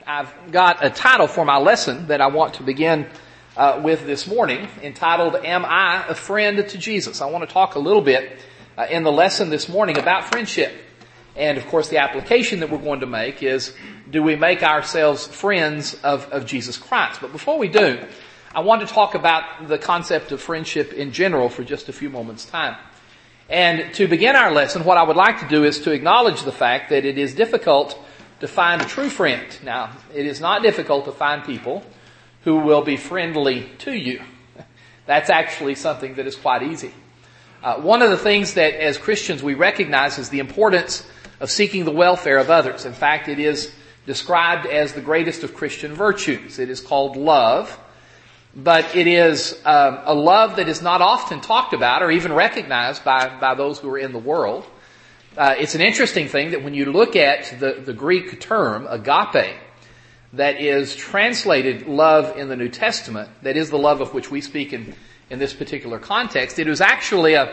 I've got a title for my lesson that I want to begin with this morning, entitled, Am I a Friend to Jesus? I want to talk a little bit in the lesson this morning about friendship. And of course the application that we're going to make is, do we make ourselves friends of Jesus Christ? But before we do, I want to talk about the concept of friendship in general for just a few moments' time. And to begin our lesson, what I would like to do is to acknowledge the fact that it is difficult to find a true friend. Now, it is not difficult to find people who will be friendly to you. That's actually something that is quite easy. One of the things that as Christians we recognize is the importance of seeking the welfare of others. In fact, it is described as the greatest of Christian virtues. It is called love, but it is a love that is not often talked about or even recognized by those who are in the world. It's an interesting thing that when you look at the Greek term, agape, that is translated love in the New Testament, that is the love of which we speak in this particular context, it was actually an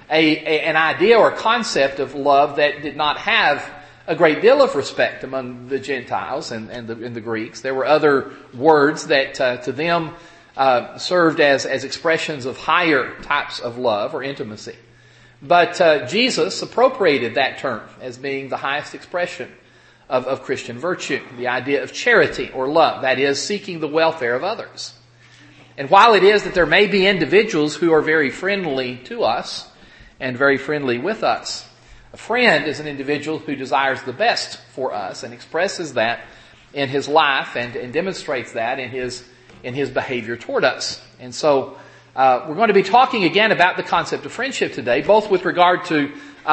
idea or concept of love that did not have a great deal of respect among the Gentiles and the Greeks. There were other words that to them served as expressions of higher types of love or intimacy. But Jesus appropriated that term as being the highest expression of Christian virtue, the idea of charity or love, that is, seeking the welfare of others. And while it is that there may be individuals who are very friendly to us and very friendly with us, a friend is an individual who desires the best for us and expresses that in his life and demonstrates that in his behavior toward us. And so we're going to be talking again about the concept of friendship today, both with regard to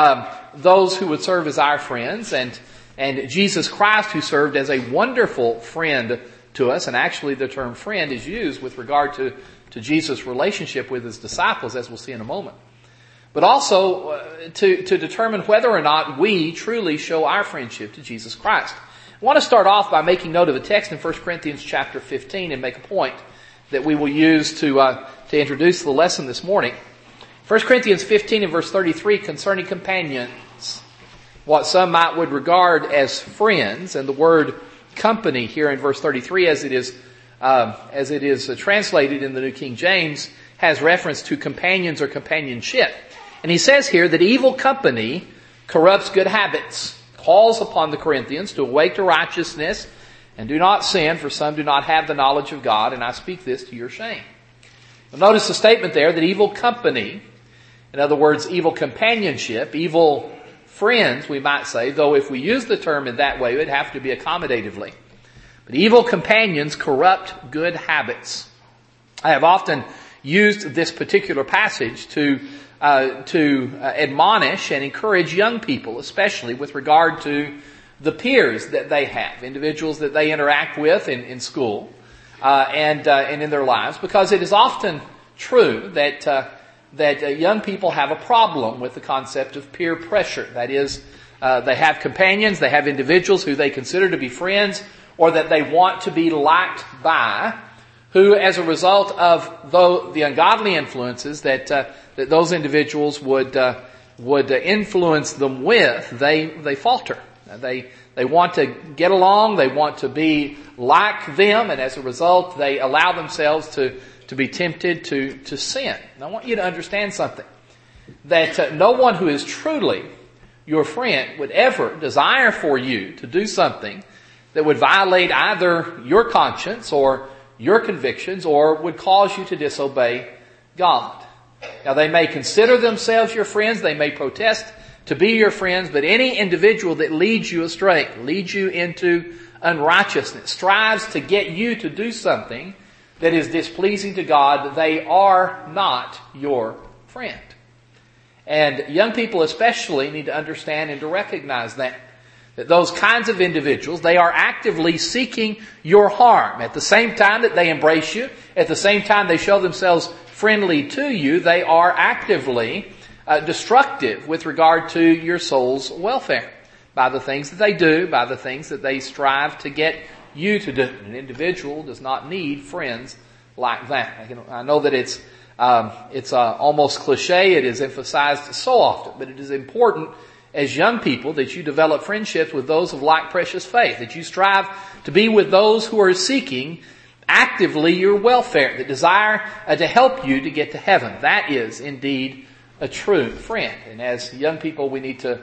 those who would serve as our friends and Jesus Christ, who served as a wonderful friend to us. And actually the term friend is used with regard to Jesus' relationship with his disciples, as we'll see in a moment. But also to determine whether or not we truly show our friendship to Jesus Christ. I want to start off by making note of a text in 1 Corinthians chapter 15 and make a point that we will use to introduce the lesson this morning. 1 Corinthians 15 and verse 33 concerning companions, what some would regard as friends, and the word company here in verse 33 as it is translated in the New King James has reference to companions or companionship. And he says here that evil company corrupts good habits, calls upon the Corinthians to awake to righteousness and do not sin, for some do not have the knowledge of God, and I speak this to your shame. You'll notice the statement there that evil company, in other words, evil companionship, evil friends, we might say, though if we use the term in that way, it would have to be accommodatively. But evil companions corrupt good habits. I have often used this particular passage to admonish and encourage young people, especially with regard to the peers that they have, individuals that they interact with in school and in their lives, because it is often true that young people have a problem with the concept of peer pressure. That is, they have companions, they have individuals who they consider to be friends, or that they want to be liked by, who, as a result of the ungodly influences that those individuals would influence them with, they falter. They want to get along, they want to be like them, and as a result, they allow themselves to be tempted to sin. And I want you to understand something, that no one who is truly your friend would ever desire for you to do something that would violate either your conscience or your convictions or would cause you to disobey God. Now, they may consider themselves your friends, they may protest to be your friends, but any individual that leads you astray, leads you into unrighteousness, strives to get you to do something that is displeasing to God, they are not your friend. And young people especially need to understand and to recognize that those kinds of individuals, they are actively seeking your harm. At the same time that they embrace you, at the same time they show themselves friendly to you, they are actively destructive with regard to your soul's welfare by the things that they do, by the things that they strive to get you to do. An individual does not need friends like that. I know that it's almost cliche. It is emphasized so often, but it is important as young people that you develop friendships with those of like precious faith, that you strive to be with those who are seeking actively your welfare, that desire to help you to get to heaven. That is indeed a true friend. And as young people, we need to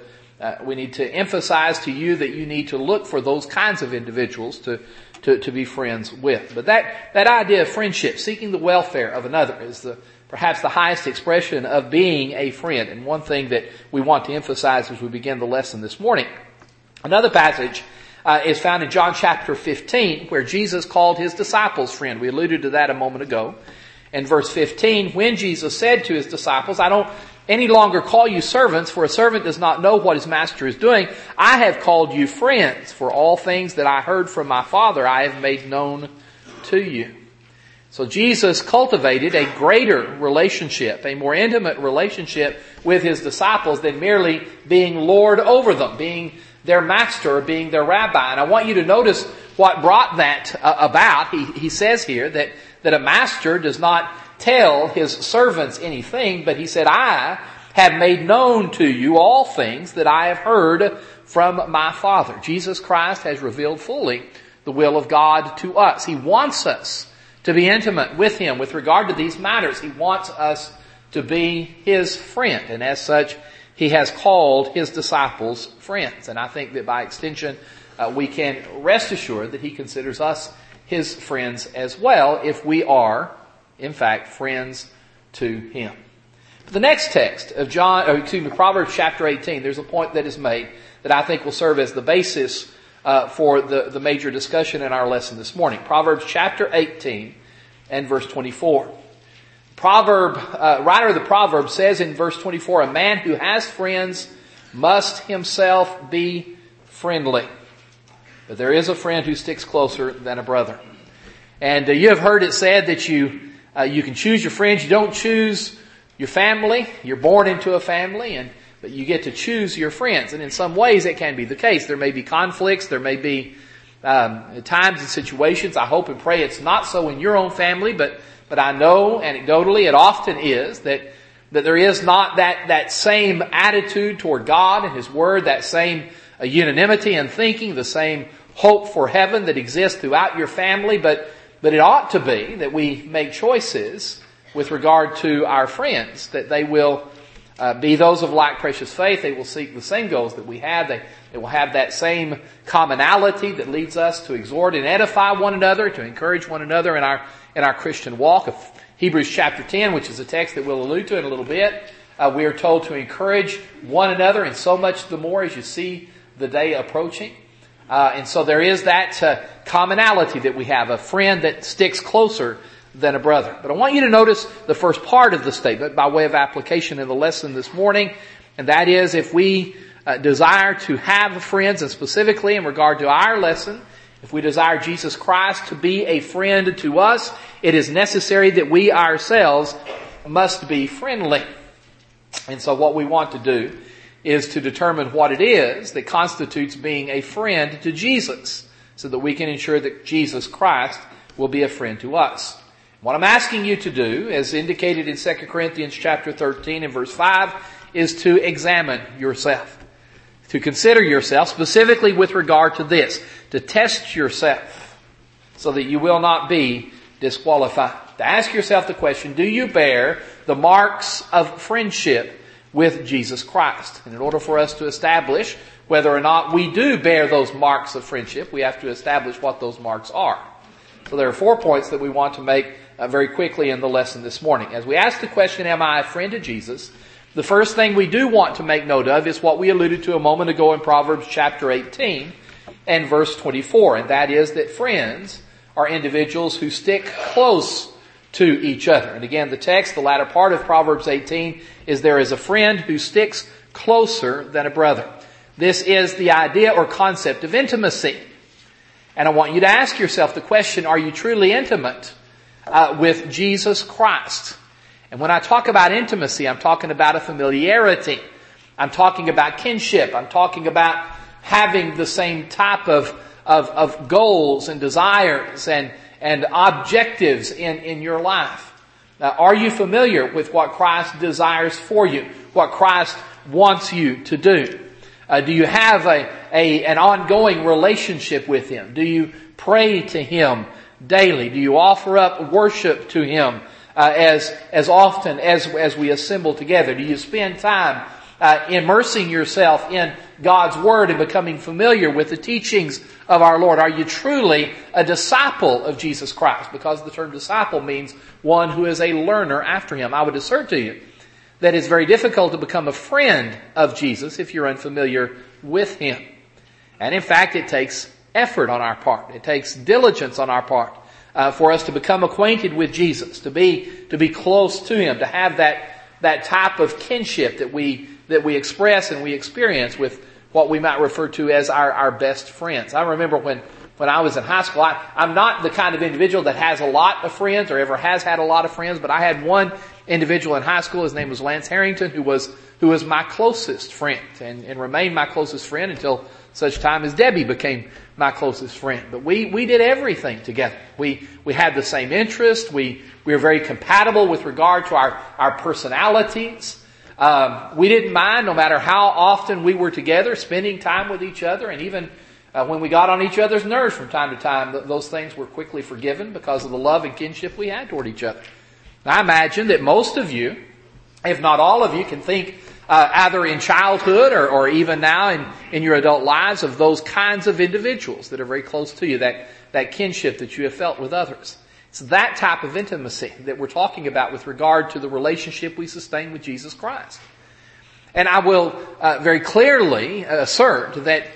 emphasize to you that you need to look for those kinds of individuals to be friends with. But that idea of friendship, seeking the welfare of another, is perhaps the highest expression of being a friend, and one thing that we want to emphasize as we begin the lesson this morning. Another passage is found in John chapter 15, where Jesus called his disciples friend. We alluded to that a moment ago. In verse 15, when Jesus said to his disciples, I don't any longer call you servants, for a servant does not know what his master is doing. I have called you friends, for all things that I heard from my Father I have made known to you. So Jesus cultivated a greater relationship, a more intimate relationship with his disciples than merely being Lord over them, being their master, being their rabbi. And I want you to notice what brought that about. He says here that a master does not tell his servants anything, but he said, I have made known to you all things that I have heard from my Father. Jesus Christ has revealed fully the will of God to us. He wants us to be intimate with him with regard to these matters. He wants us to be his friend, and as such, he has called his disciples friends. And I think that by extension, we can rest assured that he considers us his friends as well, if we are, in fact, friends to him. The next text of Proverbs chapter 18, there's a point that is made that I think will serve as the basis for the major discussion in our lesson this morning. Proverbs chapter 18 and verse 24. Writer of the Proverbs says in verse 24, a man who has friends must himself be friendly. But there is a friend who sticks closer than a brother. And you have heard it said that you can choose your friends. You don't choose your family. You're born into a family, but you get to choose your friends. And in some ways it can be the case. There may be conflicts. There may be times and situations. I hope and pray it's not so in your own family, but I know anecdotally it often is that there is not that same attitude toward God and his word, that same unanimity in thinking, the same hope for heaven that exists throughout your family, but it ought to be that we make choices with regard to our friends, that they will be those of like precious faith. They will seek the same goals that we have. They will have that same commonality that leads us to exhort and edify one another, to encourage one another in our Christian walk. Of Hebrews chapter 10, which is a text that we'll allude to in a little bit, we are told to encourage one another, and so much the more as you see the day approaching. And so there is that commonality that we have, a friend that sticks closer than a brother. But I want you to notice the first part of the statement by way of application in the lesson this morning, and that is, if we desire to have friends, and specifically in regard to our lesson, if we desire Jesus Christ to be a friend to us, it is necessary that we ourselves must be friendly. And so what we want to do is to determine what it is that constitutes being a friend to Jesus, so that we can ensure that Jesus Christ will be a friend to us. What I'm asking you to do, as indicated in 2 Corinthians chapter 13 and verse 5, is to examine yourself, to consider yourself specifically with regard to this, to test yourself so that you will not be disqualified. To ask yourself the question, do you bear the marks of friendship with Jesus Christ? And in order for us to establish whether or not we do bear those marks of friendship, we have to establish what those marks are. So there are 4 points that we want to make very quickly in the lesson this morning. As we ask the question, am I a friend to Jesus? The first thing we do want to make note of is what we alluded to a moment ago in Proverbs chapter 18 and verse 24. And that is that friends are individuals who stick close to each other. And again, the text, the latter part of Proverbs 18, is there is a friend who sticks closer than a brother. This is the idea or concept of intimacy. And I want you to ask yourself the question, are you truly intimate with Jesus Christ? And when I talk about intimacy, I'm talking about a familiarity. I'm talking about kinship. I'm talking about having the same type of goals and desires and objectives in your life. Now, are you familiar with what Christ desires for you, what Christ wants you to do? Do you have an ongoing relationship with Him? Do you pray to Him daily? Do you offer up worship to Him as often as we assemble together? Do you spend time immersing yourself in God's Word and becoming familiar with the teachings of our Lord? Are you truly a disciple of Jesus Christ? Because the term disciple means one who is a learner after Him. I would assert to you that it's very difficult to become a friend of Jesus if you're unfamiliar with Him. And in fact, it takes effort on our part. It takes diligence on our part for us to become acquainted with Jesus, to be close to Him, to have that type of kinship that we express and we experience with what we might refer to as our best friends. I remember when I was in high school, I'm not the kind of individual that has a lot of friends or ever has had a lot of friends, but I had one individual in high school. His name was Lance Harrington, who was my closest friend and remained my closest friend until such time as Debbie became my closest friend. But we did everything together. We had the same interests. We were very compatible with regard to our personalities. We didn't mind, no matter how often we were together, spending time with each other, and even when we got on each other's nerves from time to time, those things were quickly forgiven because of the love and kinship we had toward each other. I imagine that most of you, if not all of you, can think either in childhood or even now in your adult lives of those kinds of individuals that are very close to you, that kinship that you have felt with others. It's that type of intimacy that we're talking about with regard to the relationship we sustain with Jesus Christ. And I will very clearly assert that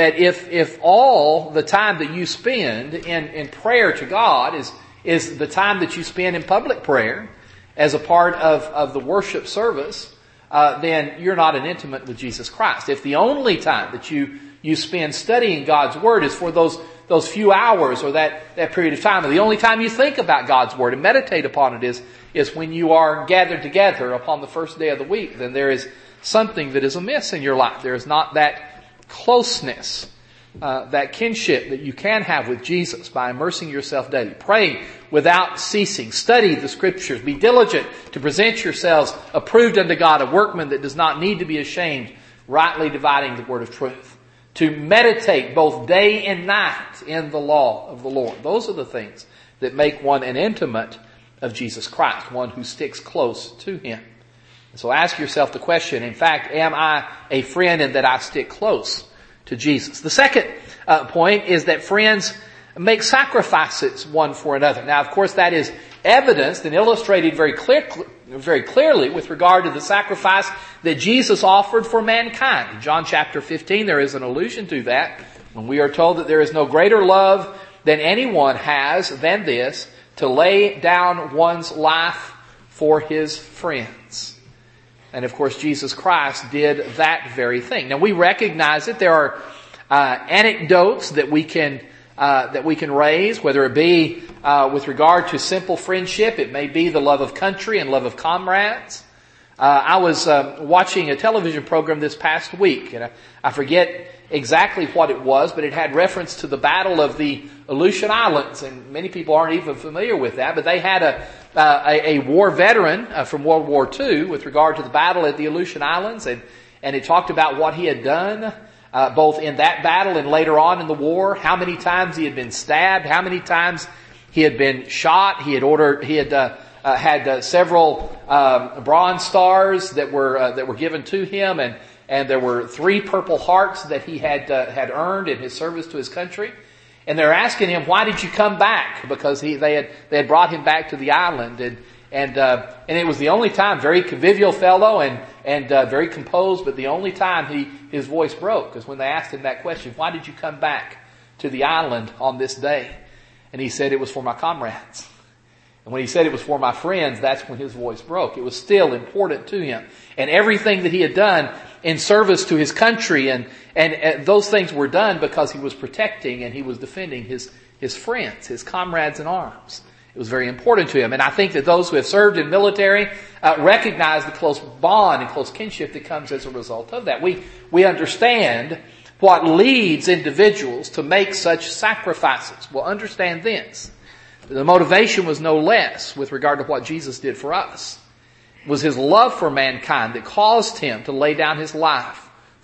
if all the time that you spend in prayer to God is the time that you spend in public prayer as a part of the worship service, then you're not an intimate with Jesus Christ. If the only time that you spend studying God's Word is for those few hours or that period of time, or the only time you think about God's Word and meditate upon it is when you are gathered together upon the first day of the week, then there is something that is amiss in your life. There is not that closeness, that kinship that you can have with Jesus by immersing yourself daily. Pray without ceasing. Study the Scriptures. Be diligent to present yourselves approved unto God, a workman that does not need to be ashamed, rightly dividing the word of truth. To meditate both day and night in the law of the Lord. Those are the things that make one an intimate of Jesus Christ, one who sticks close to Him. And so ask yourself the question, in fact, am I a friend in that I stick close to Jesus? The second point is that friends make sacrifices one for another. Now, of course, that is evidenced and illustrated very clearly with regard to the sacrifice that Jesus offered for mankind. In John chapter 15, there is an allusion to that when we are told that there is no greater love than anyone has than this, to lay down one's life for his friends. And of course, Jesus Christ did that very thing. Now, we recognize that there are anecdotes that we can raise, whether it be with regard to simple friendship. It may be the love of country and love of comrades. I was watching a television program this past week, and I forget exactly what it was, but it had reference to the Battle of the Aleutian Islands, and many people aren't even familiar with that, but they had a war veteran from World War II with regard to the battle at the Aleutian Islands, and it talked about what he had done both in that battle and later on in the war, how many times he had been stabbed, how many times he had been shot. He had had several Bronze Stars that were given to him, and there were 3 Purple Hearts that he had earned in his service to his country. And they're asking him, why did you come back? Because they had brought him back to the island, and it was the only time, very convivial fellow and very composed, but the only time his voice broke is when they asked him that question, why did you come back to the island on this day? And he said, it was for my comrades. And when he said it was for my friends, that's when his voice broke. It was still important to him. And everything that he had done in service to his country, and those things were done because he was protecting and he was defending his friends, his comrades in arms. It was very important to him. And I think that those who have served in military recognize the close bond and close kinship that comes as a result of that. We understand what leads individuals to make such sacrifices. Well, understand this. The motivation was no less with regard to what Jesus did for us. It was His love for mankind that caused Him to lay down His life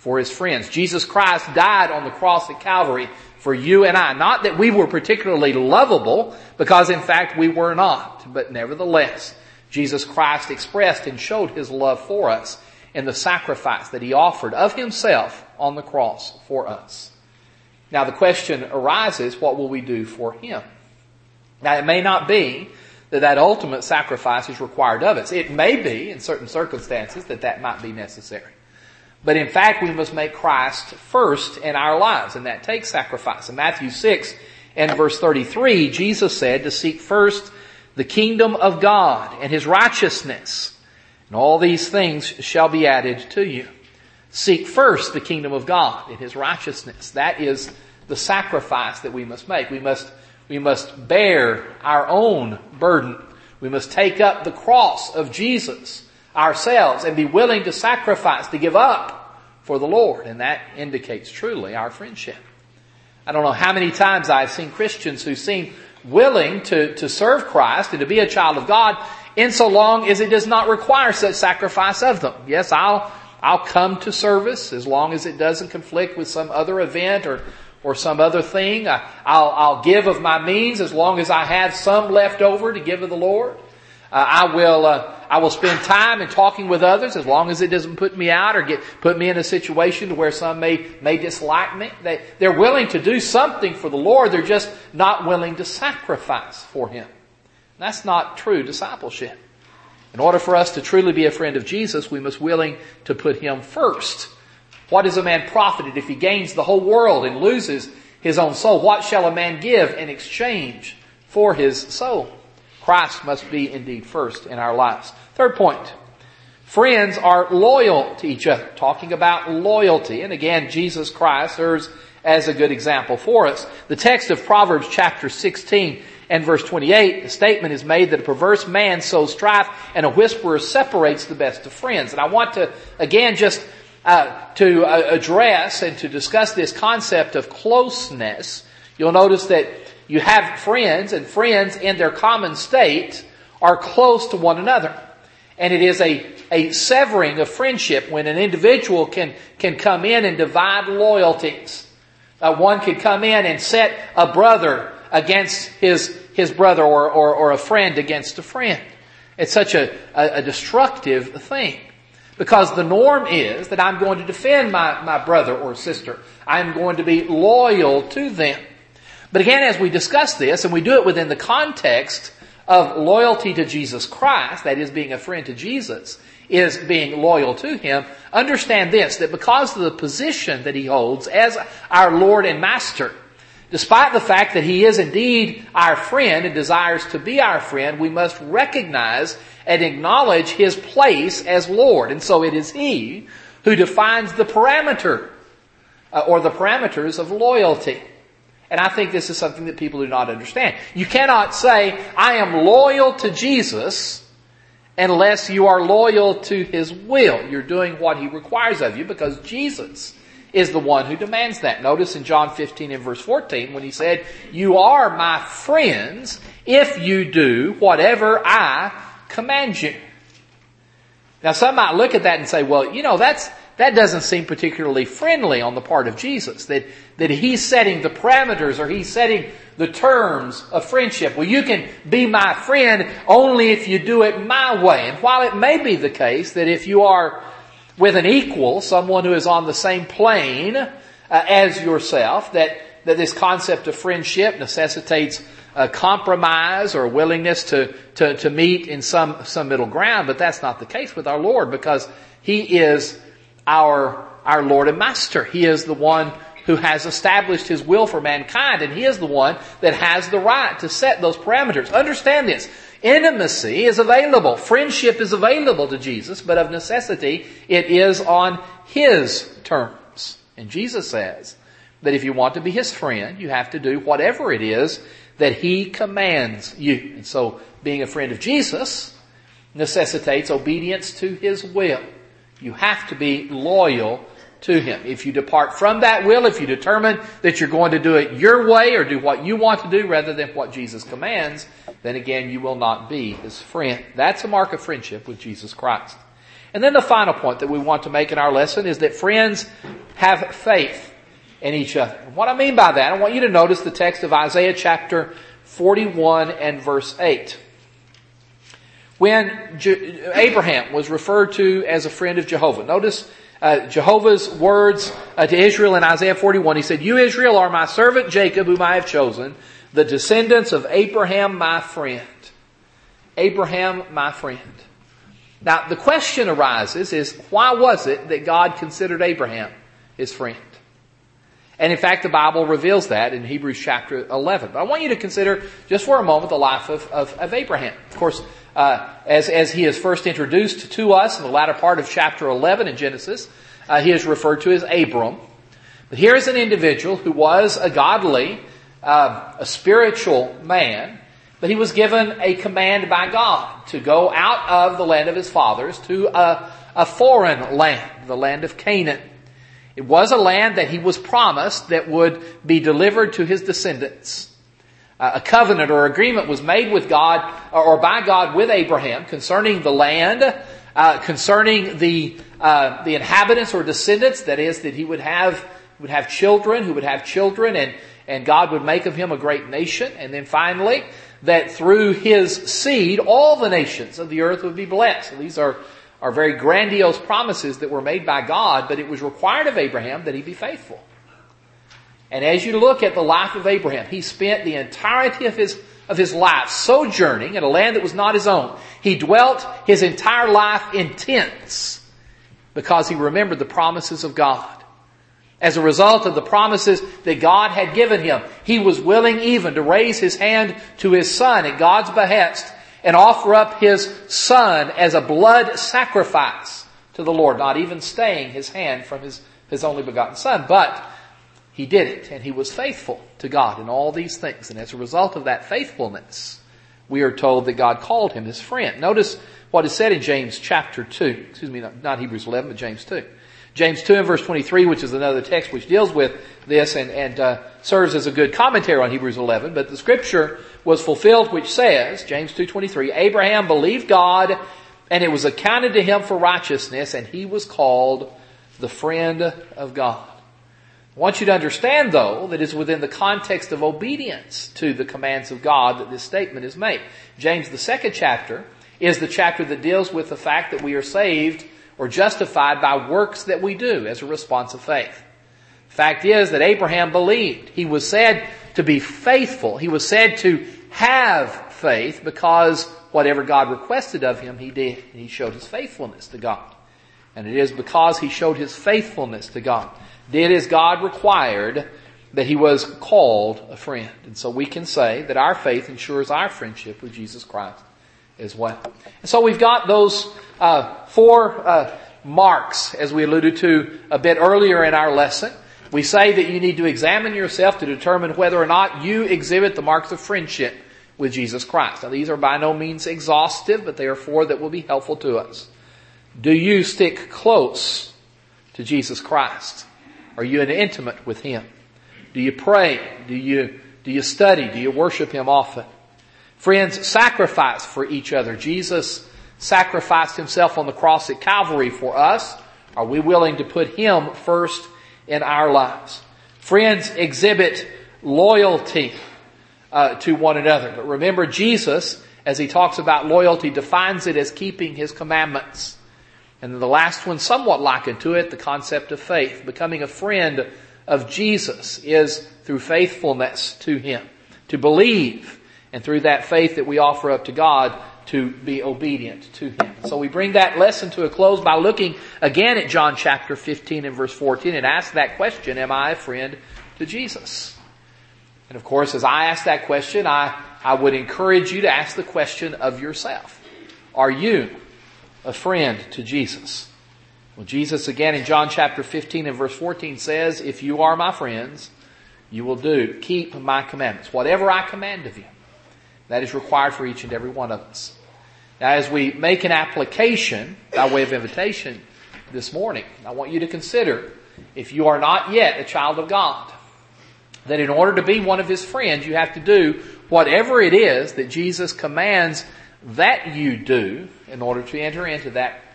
for his friends. Jesus Christ died on the cross at Calvary for you and I. Not that we were particularly lovable, because in fact we were not. But nevertheless, Jesus Christ expressed and showed his love for us in the sacrifice that he offered of himself on the cross for us. Now the question arises, what will we do for him? Now it may not be that ultimate sacrifice is required of us. It may be, in certain circumstances, that might be necessary. But in fact, we must make Christ first in our lives, and that takes sacrifice. In Matthew 6 and verse 33, Jesus said to seek first the kingdom of God and his righteousness, and all these things shall be added to you. Seek first the kingdom of God and his righteousness. That is the sacrifice that we must make. We must bear our own burden. We must take up the cross of Jesus ourselves and be willing to sacrifice, to give up for the Lord. And that indicates truly our friendship. I don't know how many times I've seen Christians who seem willing to serve Christ and to be a child of God in so long as it does not require such sacrifice of them. Yes, I'll come to service as long as it doesn't conflict with some other event or some other thing. I'll give of my means as long as I have some left over to give to the Lord. I will spend time in talking with others as long as it doesn't put me out or put me in a situation to where some may dislike me. They're willing to do something for the Lord. They're just not willing to sacrifice for him. That's not true discipleship. In order for us to truly be a friend of Jesus, we must be willing to put him first. What is a man profited if he gains the whole world and loses his own soul? What shall a man give in exchange for his soul? Christ must be indeed first in our lives. Third point. Friends are loyal to each other. Talking about loyalty. And again, Jesus Christ serves as a good example for us. The text of Proverbs chapter 16 and verse 28, the statement is made that a perverse man sows strife and a whisperer separates the best of friends. And I want to, again, just to address and to discuss this concept of closeness. You'll notice that you have friends, and friends in their common state are close to one another. And it is a severing of friendship when an individual can come in and divide loyalties. One could come in and set a brother against his brother or a friend against a friend. It's such a destructive thing. Because the norm is that I'm going to defend my brother or sister. I'm going to be loyal to them. But again, as we discuss this, and we do it within the context of loyalty to Jesus Christ, that is being a friend to Jesus, is being loyal to him, understand this, that because of the position that he holds as our Lord and Master, despite the fact that he is indeed our friend and desires to be our friend, we must recognize and acknowledge his place as Lord. And so it is he who defines the parameter or the parameters of loyalty. And I think this is something that people do not understand. You cannot say, I am loyal to Jesus unless you are loyal to his will. You're doing what he requires of you because Jesus is the one who demands that. Notice in John 15 and verse 14 when he said, you are my friends if you do whatever I command you. Now some might look at that and say, well, that doesn't seem particularly friendly on the part of Jesus. That he's setting the parameters or he's setting the terms of friendship. Well, you can be my friend only if you do it my way. And while it may be the case that if you are with an equal, someone who is on the same plane as yourself, that this concept of friendship necessitates a compromise or a willingness to meet in some middle ground. But that's not the case with our Lord, because he is our Lord and Master. He is the one who has established his will for mankind, and he is the one that has the right to set those parameters. Understand this. Intimacy is available. Friendship is available to Jesus, but of necessity, it is on his terms. And Jesus says that if you want to be his friend, you have to do whatever it is that he commands you. And so being a friend of Jesus necessitates obedience to his will. You have to be loyal to him. If you depart from that will, if you determine that you're going to do it your way or do what you want to do rather than what Jesus commands, then again you will not be his friend. That's a mark of friendship with Jesus Christ. And then the final point that we want to make in our lesson is that friends have faith in each other. And what I mean by that, I want you to notice the text of Isaiah chapter 41 and verse 8. When Abraham was referred to as a friend of Jehovah, notice Jehovah's words to Israel in Isaiah 41. He said, "You, Israel, are my servant Jacob, whom I have chosen, the descendants of Abraham, my friend." Abraham, my friend. Now, the question arises is, why was it that God considered Abraham his friend? And in fact, the Bible reveals that in Hebrews chapter 11. But I want you to consider just for a moment the life of Abraham. Of course, as he is first introduced to us in the latter part of chapter 11 in Genesis, he is referred to as Abram. But here is an individual who was a godly, a spiritual man, but he was given a command by God to go out of the land of his fathers to a foreign land, the land of Canaan. It was a land that he was promised that would be delivered to his descendants. A covenant or agreement was made with God or by God with Abraham concerning the land, concerning the inhabitants or descendants. That is, that he would have children who would have children, and God would make of him a great nation. And then finally, that through his seed, all the nations of the earth would be blessed. So these are very grandiose promises that were made by God, but it was required of Abraham that he be faithful. And as you look at the life of Abraham, he spent the entirety of his life sojourning in a land that was not his own. He dwelt his entire life in tents because he remembered the promises of God. As a result of the promises that God had given him, he was willing even to raise his hand to his son at God's behest and offer up his son as a blood sacrifice to the Lord, not even staying his hand from his only begotten son. But he did it, and he was faithful to God in all these things. And as a result of that faithfulness, we are told that God called him his friend. Notice what is said in James chapter 2. Not Hebrews 11, but James 2. James 2 and verse 23, which is another text which deals with this and serves as a good commentary on Hebrews 11. But the scripture was fulfilled which says, James 2:23, "Abraham believed God, and it was accounted to him for righteousness, and he was called the friend of God." I want you to understand, though, that it's within the context of obedience to the commands of God that this statement is made. James, the second chapter, is the chapter that deals with the fact that we are saved or justified by works that we do as a response of faith. Fact is that Abraham believed. He was said to be faithful. He was said to have faith because whatever God requested of him, he did. He showed his faithfulness to God. And it is because he showed his faithfulness to God, did as God required, that he was called a friend. And so we can say that our faith ensures our friendship with Jesus Christ as well. And so we've got those four marks, as we alluded to a bit earlier in our lesson. We say that you need to examine yourself to determine whether or not you exhibit the marks of friendship with Jesus Christ. Now, these are by no means exhaustive, but they are four that will be helpful to us. Do you stick close to Jesus Christ? Are you intimate with him? Do you pray? Do you study? Do you worship him often? Friends, sacrifice for each other. Jesus sacrificed himself on the cross at Calvary for us. Are we willing to put him first in our lives? Friends, exhibit loyalty to one another. But remember, Jesus, as he talks about loyalty, defines it as keeping his commandments. And then the last one, somewhat likened to it, the concept of faith. Becoming a friend of Jesus is through faithfulness to him, to believe, and through that faith that we offer up to God, to be obedient to him. So we bring that lesson to a close by looking again at John chapter 15 and verse 14 and ask that question, am I a friend to Jesus? And of course, as I ask that question, I would encourage you to ask the question of yourself. Are you a friend to Jesus? Well, Jesus again in John chapter 15 and verse 14 says, if you are my friends, you will keep my commandments. Whatever I command of you. That is required for each and every one of us. Now, as we make an application by way of invitation this morning, I want you to consider, if you are not yet a child of God, that in order to be one of his friends, you have to do whatever it is that Jesus commands that you do in order to enter into that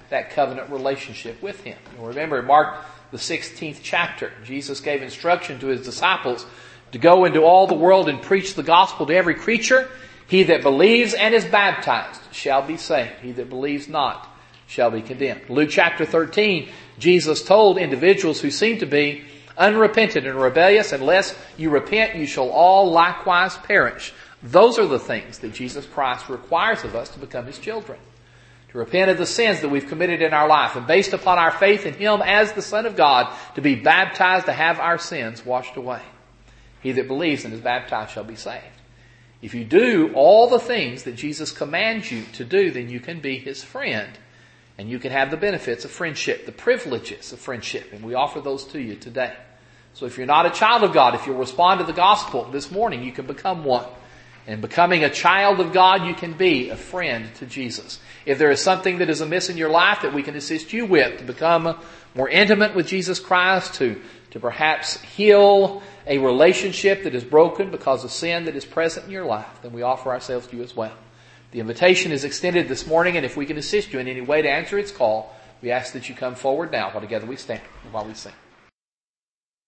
that covenant relationship with Him. You'll remember in Mark the 16th chapter, Jesus gave instruction to His disciples to go into all the world and preach the gospel to every creature. He that believes and is baptized shall be saved. He that believes not shall be condemned. Luke chapter 13, Jesus told individuals who seem to be unrepentant and rebellious, unless you repent, you shall all likewise perish. Those are the things that Jesus Christ requires of us to become His children. To repent of the sins that we've committed in our life, and based upon our faith in Him as the Son of God, to be baptized to have our sins washed away. He that believes and is baptized shall be saved. If you do all the things that Jesus commands you to do, then you can be His friend. And you can have the benefits of friendship, the privileges of friendship. And we offer those to you today. So if you're not a child of God, if you'll respond to the gospel this morning, you can become one. And becoming a child of God, you can be a friend to Jesus. If there is something that is amiss in your life that we can assist you with to become more intimate with Jesus Christ, to perhaps heal a relationship that is broken because of sin that is present in your life, then we offer ourselves to you as well. The invitation is extended this morning, and if we can assist you in any way to answer its call, we ask that you come forward now while together we stand and while we sing.